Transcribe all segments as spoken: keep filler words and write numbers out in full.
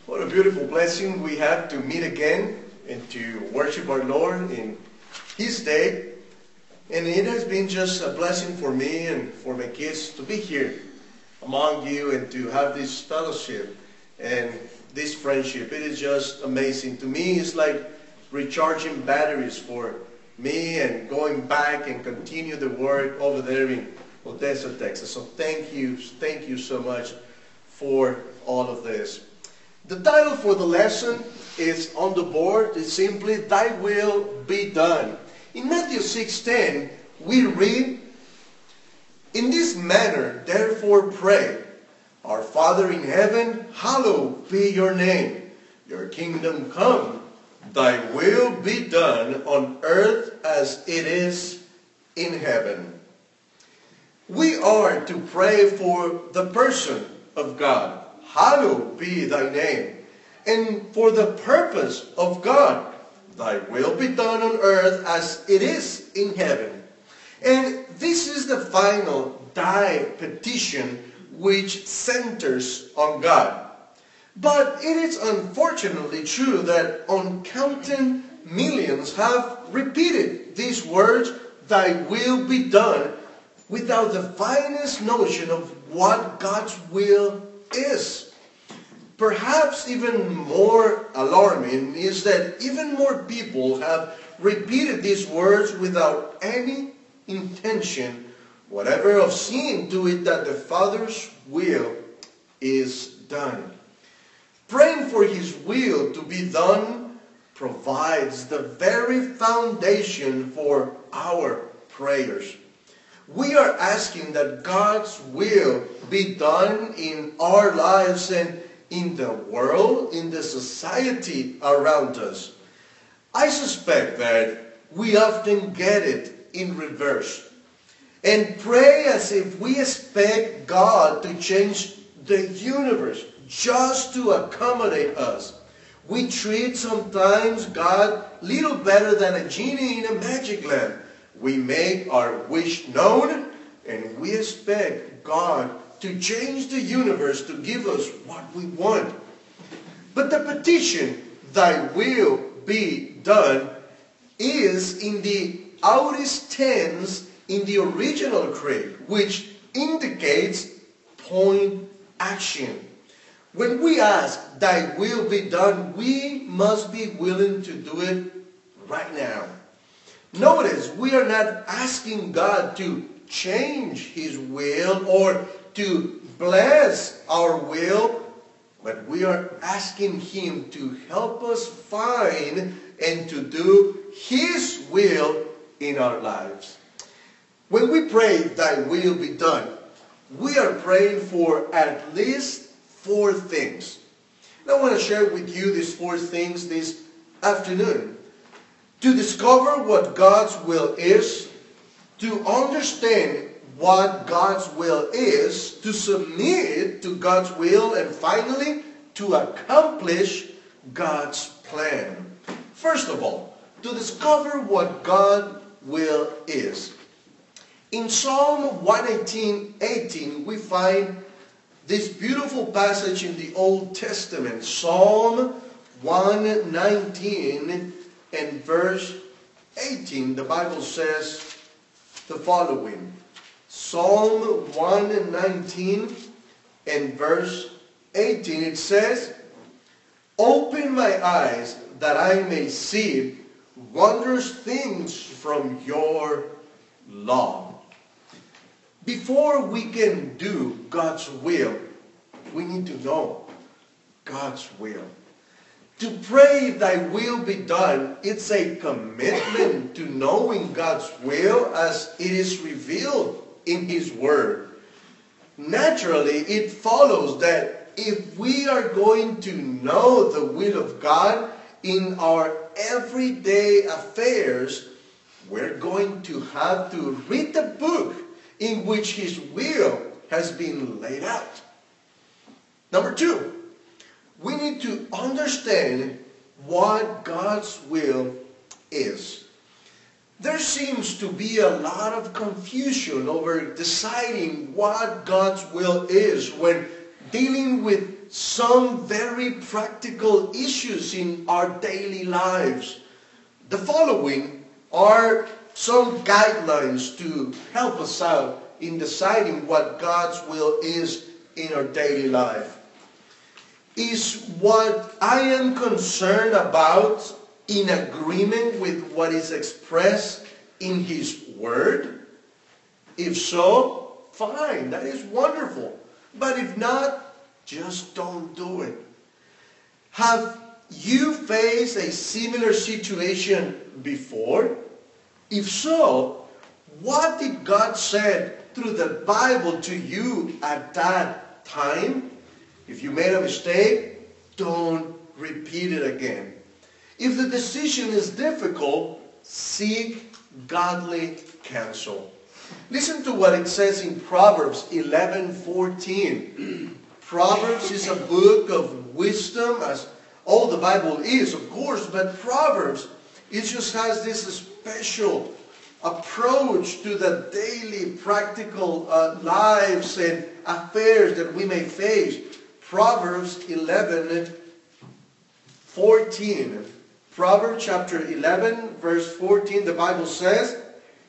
What a beautiful blessing we have to meet again and to worship our Lord in His day. And it has been just a blessing for me and for my kids to be here among you and to have this fellowship and this friendship. It is just amazing. To me, it's like recharging batteries for me and going back and continue the work over there in Odessa, Texas. So thank you, thank you so much for all of this. The title for the lesson is on the board. It's simply, Thy Will Be Done. In Matthew six ten, we read, In this manner, therefore pray, Our Father in heaven, hallowed be your name. Your kingdom come, thy will be done on earth as it is in heaven. We are to pray for the person of God. Hallowed be thy name. And for the purpose of God, thy will be done on earth as it is in heaven. And this is the final thy petition which centers on God. But it is unfortunately true that uncounted millions have repeated these words, thy will be done, without the finest notion of what God's will is. Perhaps even more alarming is that even more people have repeated these words without any intention whatever of seeing to it that the Father's will is done. Praying for His will to be done provides the very foundation for our prayers. We are asking that God's will be done in our lives and in the world, in the society around us. I suspect that we often get it in reverse and pray as if we expect God to change the universe just to accommodate us. We treat sometimes God little better than a genie in a magic lamp. We make our wish known and we expect God to change the universe to give us what we want. But the petition, thy will be done, is in the aorist tense in the original Greek, which indicates point action. When we ask, thy will be done, we must be willing to do it right now. Notice, we are not asking God to change His will or to bless our will, but we are asking Him to help us find and to do His will in our lives. When we pray, thy will be done, we are praying for at least four things. And I want to share with you these four things this afternoon. To discover what God's will is, to understand what God's will is, to submit to God's will, and finally, to accomplish God's plan. First of all, to discover what God's will is. In Psalm one nineteen, eighteen, we find this beautiful passage in the Old Testament. Psalm one nineteen and verse eighteen, the Bible says the following. Psalm one nineteen and verse eighteen, it says, Open my eyes that I may see wondrous things from your law. Before we can do God's will, we need to know God's will. To pray thy will be done, it's a commitment to knowing God's will as it is revealed in His Word. Naturally, it follows that if we are going to know the will of God in our everyday affairs, we're going to have to read the book in which His will has been laid out. Number two, we need to understand what God's will is. There seems to be a lot of confusion over deciding what God's will is when dealing with some very practical issues in our daily lives. The following are some guidelines to help us out in deciding what God's will is in our daily life. Is what I am concerned about in agreement with what is expressed in His Word? If so, fine, that is wonderful. But if not, just don't do it. Have you faced a similar situation before? If so, what did God say through the Bible to you at that time? If you made a mistake, don't repeat it again. If the decision is difficult, seek godly counsel. Listen to what it says in Proverbs eleven fourteen. Proverbs is a book of wisdom, as all the Bible is, of course, but Proverbs, it just has this special approach to the daily practical uh, lives and affairs that we may face. Proverbs eleven fourteen. Proverbs chapter eleven, verse fourteen, the Bible says,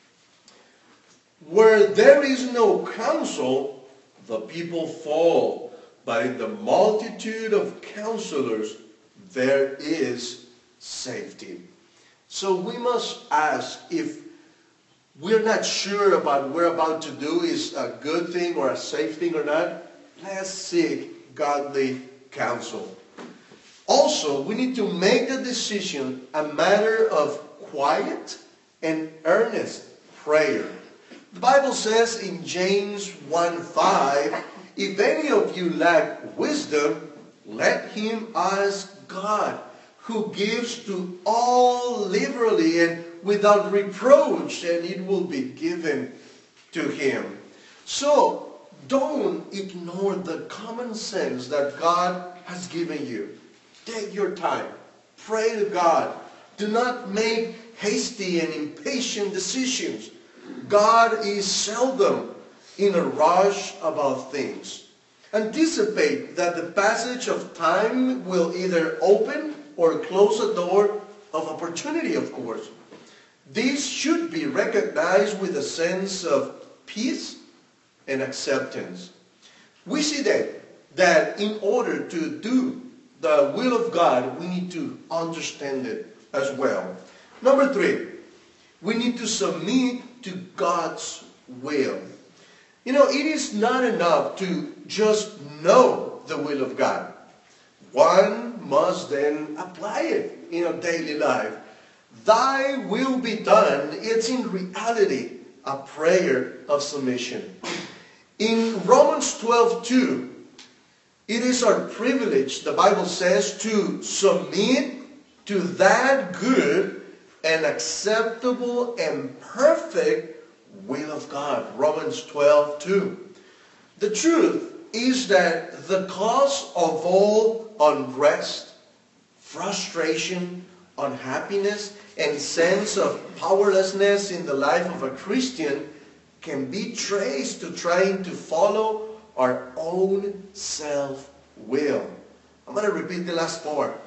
"Where there is no counsel, the people fall, but in the multitude of counselors there is safety." So we must ask, if we're not sure about what we're about to do is a good thing or a safe thing or not, let's seek godly counsel. Also, we need to make the decision a matter of quiet and earnest prayer. The Bible says in James one five, "If any of you lack wisdom, let him ask God, who gives to all liberally and without reproach, and it will be given to him." So, don't ignore the common sense that God has given you. Take your time. Pray to God. Do not make hasty and impatient decisions. God is seldom in a rush about things. Anticipate that the passage of time will either open or close a door of opportunity, of course. This should be recognized with a sense of peace and acceptance. We see then that in order to do the will of God, we need to understand it as well. Number three, we need to submit to God's will. You know, it is not enough to just know the will of God. One must then apply it in our daily life. Thy will be done. It's in reality a prayer of submission. In Romans twelve two, it is our privilege, the Bible says, to submit to that good and acceptable and perfect will of God. Romans twelve two. The truth is that the cause of all unrest, frustration, unhappiness, and sense of powerlessness in the life of a Christian can be traced to trying to follow our own self-will. I'm going to repeat the last part.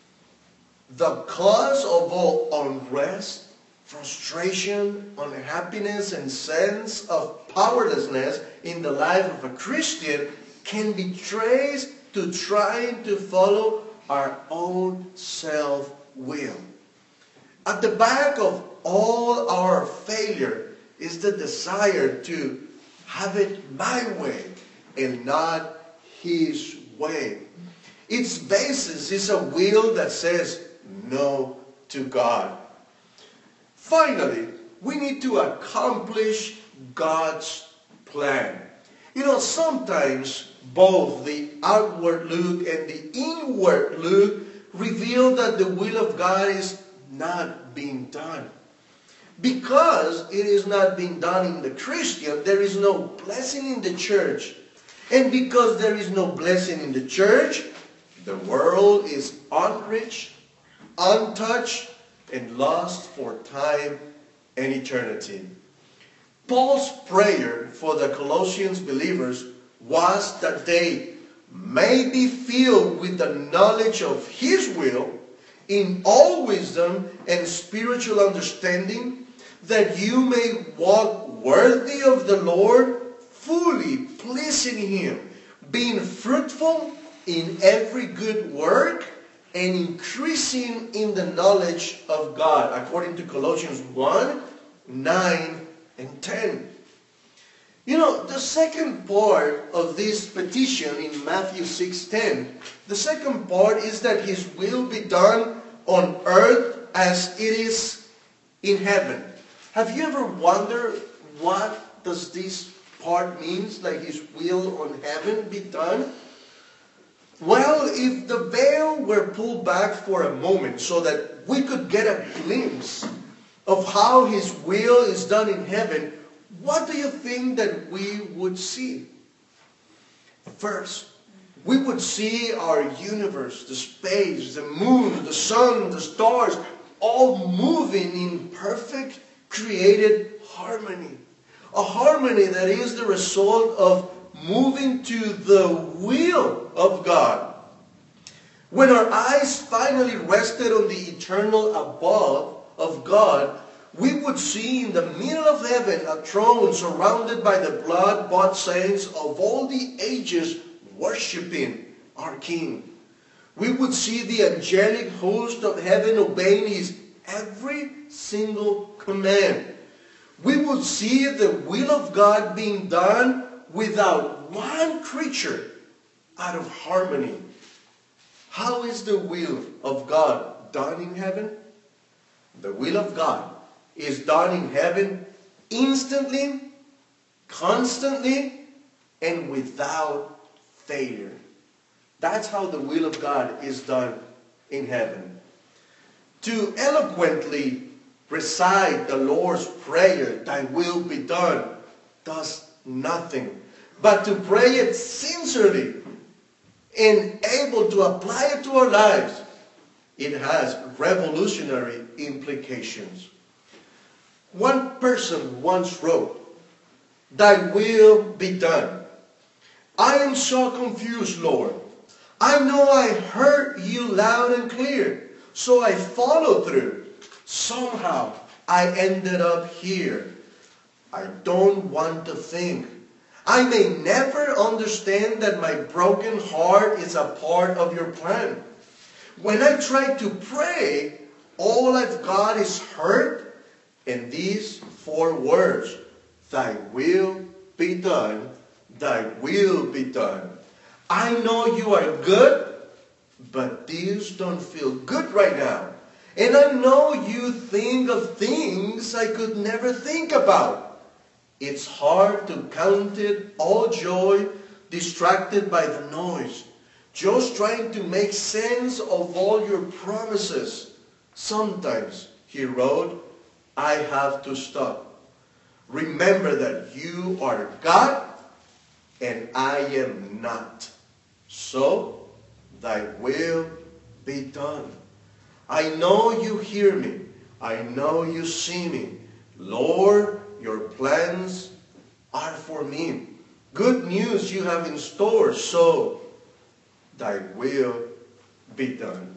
The cause of all unrest, frustration, unhappiness, and sense of powerlessness in the life of a Christian can be traced to trying to follow our own self-will. At the back of all our failure is the desire to have it my way and not His way. Its basis is a will that says no to God. Finally, we need to accomplish God's plan. You know, sometimes both the outward look and the inward look reveal that the will of God is not being done. Because it is not being done in the Christian, there is no blessing in the church. And because there is no blessing in the church, the world is unreached, untouched, and lost for time and eternity. Paul's prayer for the Colossians believers was that they may be filled with the knowledge of his will in all wisdom and spiritual understanding, that you may walk worthy of the Lord, fully pleasing him, being fruitful in every good work and increasing in the knowledge of God, according to Colossians one, nine and ten. You know, the second part of this petition in Matthew six ten, the second part is that his will be done on earth as it is in heaven. Have you ever wondered what does this part means, like his will on heaven be done? Well, if the veil were pulled back for a moment so that we could get a glimpse of how his will is done in heaven, what do you think that we would see? First, we would see our universe, the space, the moon, the sun, the stars, all moving in perfect created harmony. A harmony that is the result of moving to the will of God. When our eyes finally rested on the eternal above of God, we would see in the middle of heaven a throne surrounded by the blood-bought saints of all the ages worshiping our King. We would see the angelic host of heaven obeying his every single command. We would see the will of God being done without one creature out of harmony. How is the will of God done in heaven? The will of God is done in heaven instantly, constantly, and without failure. That's how the will of God is done in heaven. To eloquently recite the Lord's Prayer, "Thy will be done," does nothing. But to pray it sincerely and able to apply it to our lives, it has revolutionary implications. One person once wrote, "Thy will be done. I am so confused, Lord. I know I heard you loud and clear, so I followed through. Somehow I ended up here. I don't want to think. I may never understand that my broken heart is a part of your plan. When I try to pray, all I've got is hurt and these four words, thy will be done, thy will be done. I know you are good, but these don't feel good right now. And I know you think of things I could never think about. It's hard to count it all joy, distracted by the noise, just trying to make sense of all your promises. Sometimes," he wrote, "I have to stop. Remember that you are God and I am not. So, thy will be done. I know you hear me. I know you see me. Lord, your plans are for me. Good news you have in store, so thy will be done."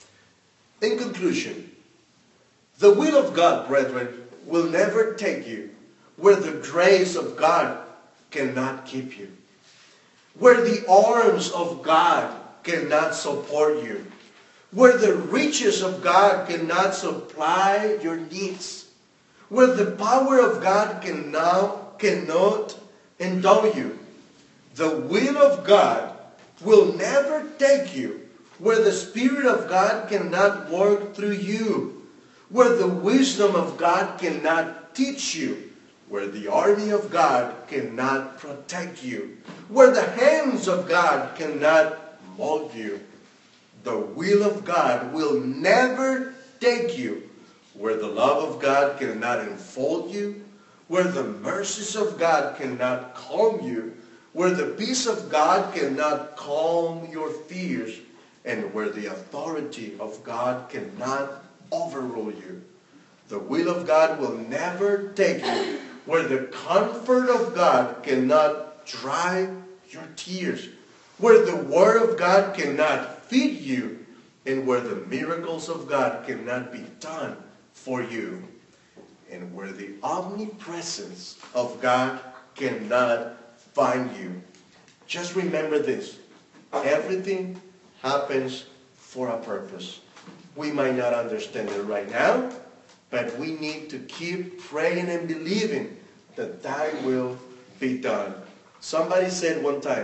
In conclusion, the will of God, brethren, will never take you where the grace of God cannot keep you, where the arms of God cannot support you, where the riches of God cannot supply your needs, where the power of God cannot, cannot endow you. The will of God will never take you where the Spirit of God cannot work through you, where the wisdom of God cannot teach you, where the army of God cannot protect you, where the hands of God cannot mold you. The will of God will never take you where the love of God cannot enfold you, where the mercies of God cannot calm you, where the peace of God cannot calm your fears, and where the authority of God cannot overrule you. The will of God will never take you where the comfort of God cannot dry your tears, where the Word of God cannot feed you, and where the miracles of God cannot be done for you, and where the omnipresence of God cannot find you. Just remember this. Everything happens for a purpose. We might not understand it right now, but we need to keep praying and believing that thy will be done. Somebody said one time,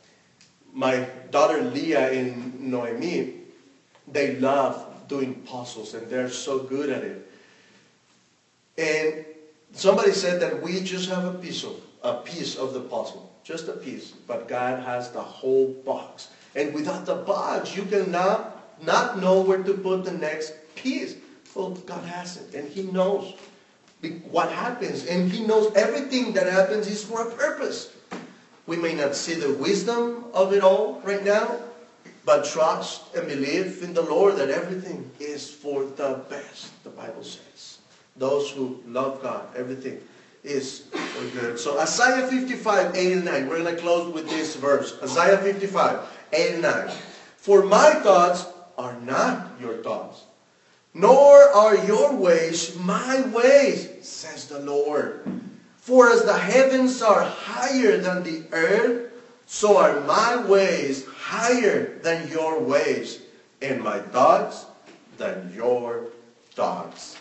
my daughter Leah and Noemi, they love doing puzzles and they're so good at it. And somebody said that we just have a piece of, a piece of the puzzle, just a piece, but God has the whole box. And without the box, you cannot not know where to put the next piece. Well, God has it, and He knows what happens, and He knows everything that happens is for a purpose. We may not see the wisdom of it all right now, but trust and believe in the Lord that everything is for the best, the Bible says. Those who love God, everything is for good. So Isaiah fifty-five, eight and nine. We're going to close with this verse. Isaiah fifty-five, eight and nine. For my thoughts are not your thoughts, nor are your ways my ways, says the Lord. For as the heavens are higher than the earth, so are my ways higher than your ways, and my thoughts than your thoughts.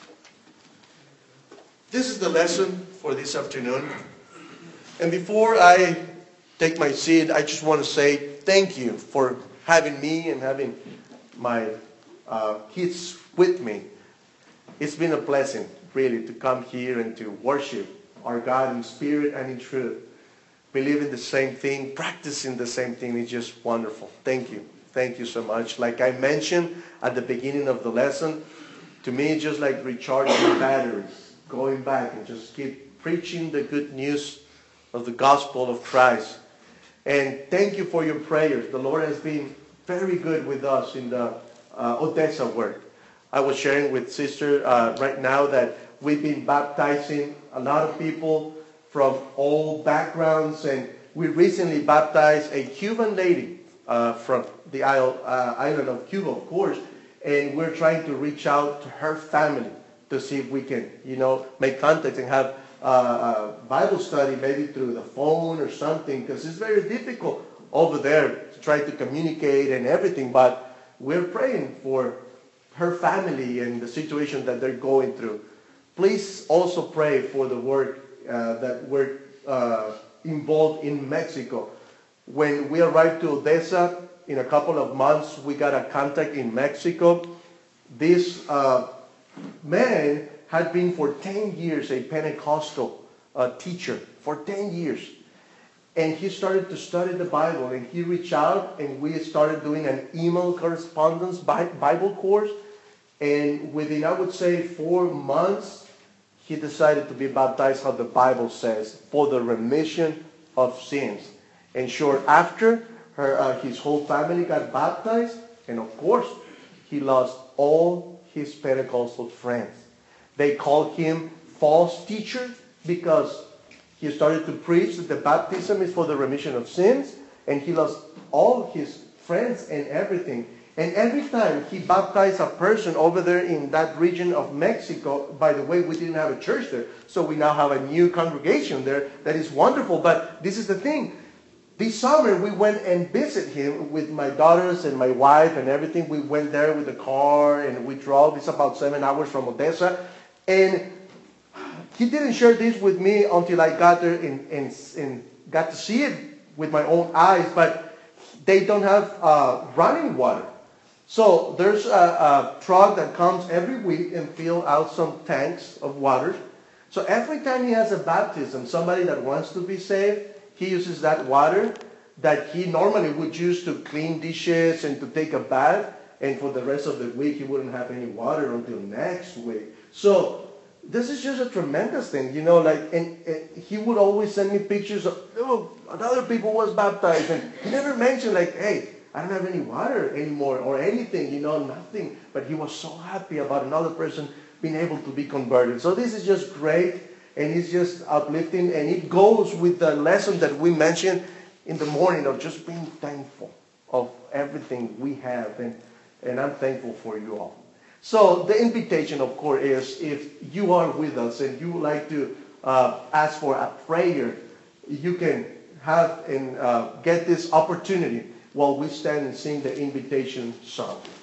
This is the lesson for this afternoon. And before I take my seat, I just want to say thank you for having me and having my uh, kids with me. It's been a blessing, really, to come here and to worship our God in spirit and in truth. Believing the same thing, practicing the same thing is just wonderful. Thank you. Thank you so much. Like I mentioned at the beginning of the lesson, to me it's just like recharging batteries, going back and just keep preaching the good news of the gospel of Christ. And thank you for your prayers. The Lord has been very good with us in the uh, Odessa work. I was sharing with Sister uh, right now that we've been baptizing a lot of people from all backgrounds, and we recently baptized a Cuban lady uh, from the isle, uh, island of Cuba, of course, and we're trying to reach out to her family to see if we can, you know, make contact and have uh, a Bible study maybe through the phone or something, because it's very difficult over there to try to communicate and everything, but we're praying for her family and the situation that they're going through. Please also pray for the work uh, that we're uh, involved in Mexico. When we arrived to Odessa, in a couple of months, we got a contact in Mexico. This uh, man had been for ten years a Pentecostal uh, teacher, for ten years. And he started to study the Bible, and he reached out, and we started doing an email correspondence Bible course. And within, I would say, four months, he decided to be baptized, how the Bible says, for the remission of sins. And short after, her, uh, his whole family got baptized, and of course, he lost all his Pentecostal friends. They called him false teacher because he started to preach that the baptism is for the remission of sins, and he lost all his friends and everything. And every time he baptized a person over there in that region of Mexico, by the way, we didn't have a church there, so we now have a new congregation there that is wonderful. But this is the thing. This summer we went and visited him with my daughters and my wife and everything. We went there with the car and we drove. It's about seven hours from Odessa. And he didn't share this with me until I got there and, and, and got to see it with my own eyes. But they don't have uh, running water. So there's a, a truck that comes every week and fill out some tanks of water. So every time he has a baptism, somebody that wants to be saved, he uses that water that he normally would use to clean dishes and to take a bath. And for the rest of the week, he wouldn't have any water until next week. So this is just a tremendous thing, you know, like, and, and he would always send me pictures of, oh, another people was baptized. And he never mentioned like, hey, I don't have any water anymore or anything, you know, nothing. But he was so happy about another person being able to be converted. So this is just great, and it's just uplifting, and it goes with the lesson that we mentioned in the morning of just being thankful of everything we have, and, and I'm thankful for you all. So the invitation, of course, is if you are with us and you would like to uh, ask for a prayer, you can have and uh, get this opportunity while we stand and sing the invitation song.